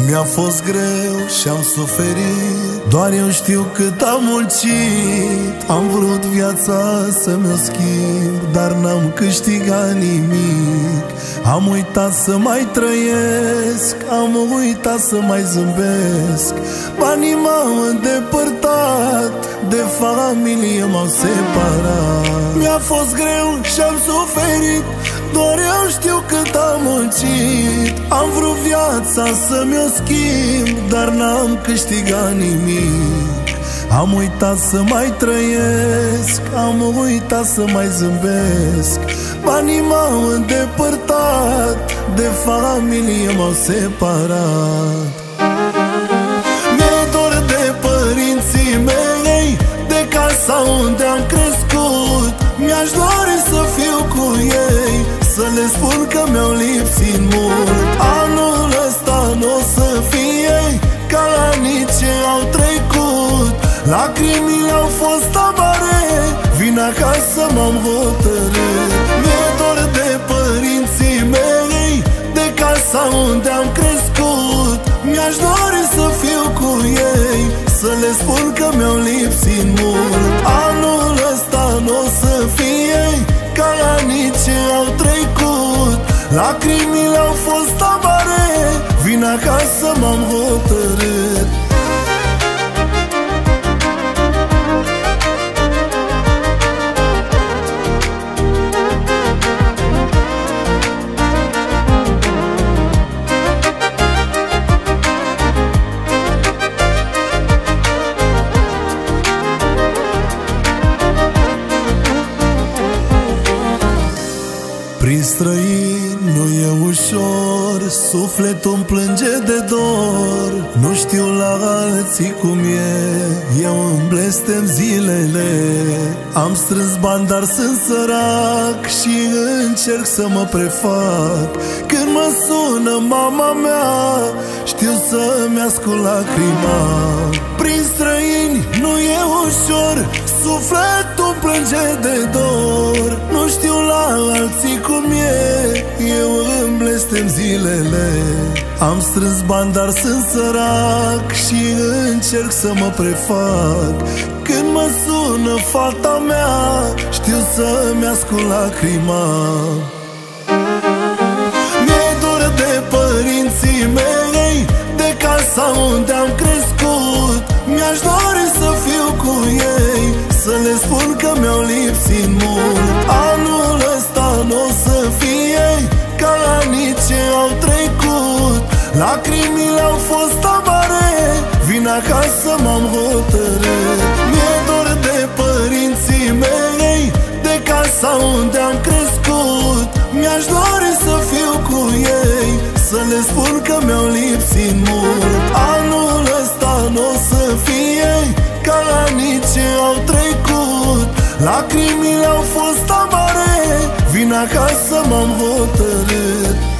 Mi-a fost greu și-am suferit, doar eu știu cât am muncit. Am vrut viața să-mi o schimb, dar n-am câștigat nimic. Am uitat să mai trăiesc, am uitat să mai zâmbesc. Banii m-au îndepărtat, de familie m-au separat. Mi-a fost greu și-am suferit, doar eu știu cât am muncit. Am vrut viața să-mi o schimb, dar n-am câștigat nimic. Am uitat să mai trăiesc, am uitat să mai zâmbesc. Banii m-au îndepărtat, de familie m-au separat. Mi-e dor de părinții mei, de casa unde am crescut. Mi-aș dori să fiu cu ei, să le spun că mi-au lipsit mult. Anul ăsta n-o să fie ca la nici ce au trecut. Lacrimile au fost amare, vin acasă m-am hotărât. Mi-e dor de părinții mei, de casa unde am crescut. Mi-aș dori să fiu cu ei, să le spun că mi-au lipsit mult. Anul ăsta n-o să fie ca la nici ce au trecut. Lacrimile au fost amare, vin acasă m-am hotărât. Prin străini nu e ușor, sufletul îmi plânge de dor. Nu știu la alții cum e, eu îmi blestem zilele. Am strâns bani, dar sunt sărac și încerc să mă prefac. Când mă sună mama mea, știu să-mi ascult lacrima. Prin străini nu e ușor, sufletul îmi plânge de dor. Nu știu la alții cum e, eu îmi blestem zilele. Am strâns bani, dar sunt sărac și încerc să mă prefac. Când mă sună fata mea, știu să-mi ascult lacrima. Mi-e dor de părinții mei, de casa unde am crescut. Mi-aș dori să fiu cu ei, să le spun că mi-au lipsit mult. Anul ăsta n-o să fie ca la nici ce au trecut. Lacrimile au fost amare, vin acasă m-am hotărât. Mi-e dor de părinții mei, de casa unde am crescut. Mi-aș dori să fiu cu ei, să le spun că mi-au lipsit mult. Anul ăsta n-o să fie ca la nici ce au trecut. Lacrimile au fost amare, vin acasă m-am hotărât.